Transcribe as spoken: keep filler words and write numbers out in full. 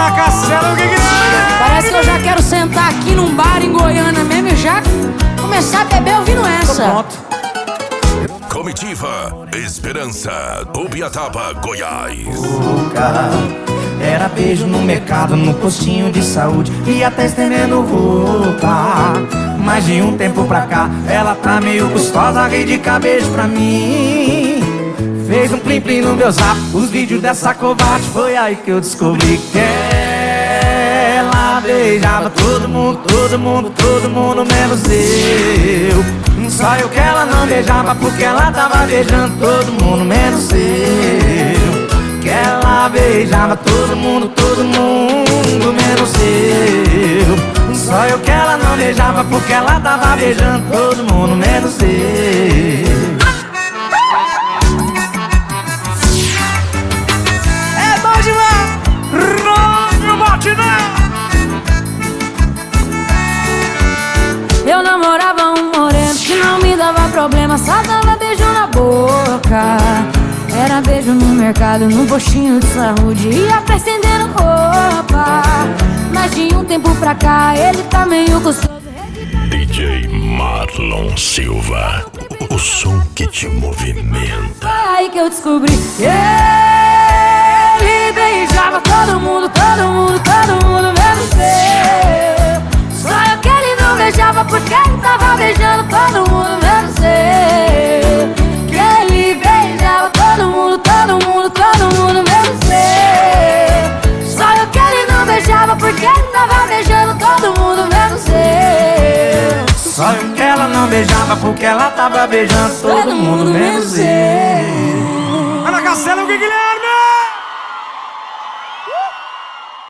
Ana Castela, o que que é? Parece que eu já quero sentar aqui num bar em Goiânia mesmo e já começar a beber ouvindo essa. Pronto. Comitiva Esperança, Ubiataba, Goiás. Boca. Era beijo no mercado, no postinho de saúde e até estendendo roupa. Mas de um tempo pra cá, ela tá meio gostosa, rei de cabeça pra mim. Fez um plim-plim no meu zap, os vídeos dessa covarde. Foi aí que eu descobri que ela beijava todo mundo, todo mundo, todo mundo, menos eu. Só eu que ela não beijava porque ela tava beijando todo mundo, menos eu. Que ela beijava todo mundo, todo mundo, menos eu. Só eu que ela não beijava porque ela tava beijando todo mundo, menos eu. É bom demais! Rádio Batidão! Eu namorava um moreno que não me dava problema, só dava beijo na boca. Era beijo no mercado, no postinho de saúde e até estendendo roupa. Mas de um tempo pra cá ele tá meio gostoso. D J Marlon Silva, o som que te movimenta. Foi aí que eu descobri que ele beijava todo mundo, todo mundo, todo mundo, menos eu. Só eu que ele não beijava porque ele tava beijando todo mundo, menos eu. Que ele beijava todo mundo, todo mundo, todo mundo, menos eu. Só eu que ele não beijava porque ele tava beijando todo mundo, menos eu. Só eu que ela não beijava porque ela tava beijando todo mundo, menos eu. Ana Castela, o que que é?